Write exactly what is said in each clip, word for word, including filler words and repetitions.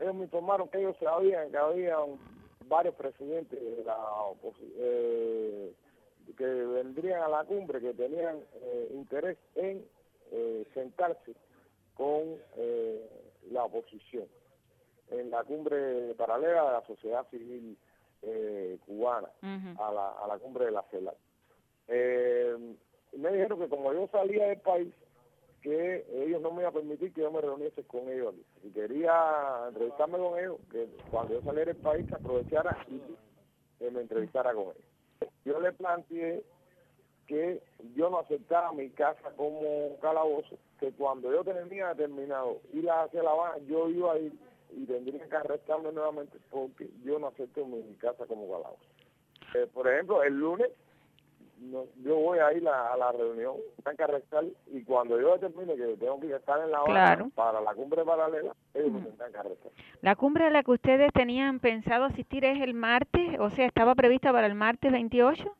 ellos me informaron que ellos sabían que había un, varios presidentes de la oposición eh, que vendrían a la cumbre, que tenían eh, interés en eh, sentarse con eh, la oposición en la cumbre paralela de la sociedad civil eh, cubana, uh-huh. a, la, a la cumbre de la CELAC. Eh, me dijeron que como yo salía del país, que ellos no me iban a permitir que yo me reuniese con ellos aquí. Si quería entrevistarme con ellos, que cuando yo saliera del país, que aprovechara y que me entrevistara con ellos. Yo le planteé que yo no aceptaba mi casa como calabozo, que cuando yo tenía determinado ir hacia La Habana, yo iba a ir y tendrían que arrestarme nuevamente porque yo no acepto mi, mi casa como calabozo. Eh, por ejemplo, el lunes no, yo voy a ir a, a la reunión, tengo que arrestar, y cuando yo determine que tengo que estar en La Habana claro. para la cumbre paralela, ellos mm. me tendrán que arrestar. La cumbre a la que ustedes tenían pensado asistir es el martes, o sea, ¿estaba prevista para el martes veintiocho?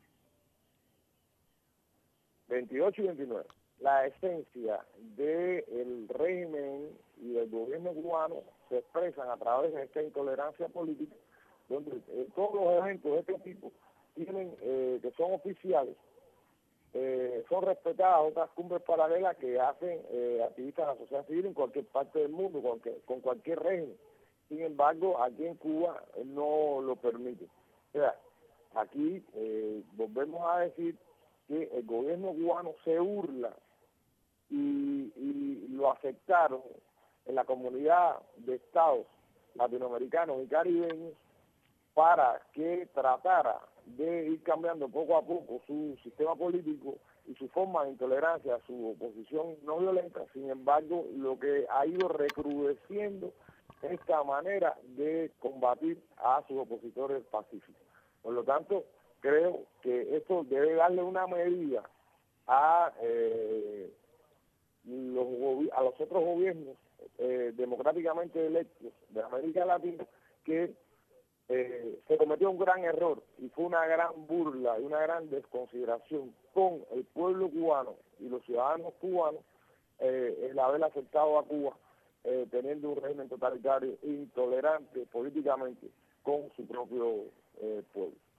veintiocho y veintinueve. La esencia del régimen y del gobierno cubano se expresan a través de esta intolerancia política, donde eh, todos los eventos de este tipo tienen eh, que son oficiales, eh, son respetadas otras cumbres paralelas que hacen eh, activistas de la sociedad civil en cualquier parte del mundo, con, que, con cualquier régimen. Sin embargo, aquí en Cuba eh, no lo permite. O sea, aquí eh, volvemos a decir que el gobierno cubano se burla y, y lo aceptaron en la comunidad de estados latinoamericanos y caribeños para que tratara de ir cambiando poco a poco su sistema político y su forma de intolerancia, su oposición no violenta. Sin embargo, lo que ha ido recrudeciendo esta manera de combatir a sus opositores pacíficos. Por lo tanto, creo que esto debe darle una medida a, eh, los, a los otros gobiernos eh, democráticamente electos de América Latina, que eh, se cometió un gran error y fue una gran burla y una gran desconsideración con el pueblo cubano y los ciudadanos cubanos eh, el haber aceptado a Cuba eh, teniendo un régimen totalitario intolerante políticamente con su propio eh, pueblo.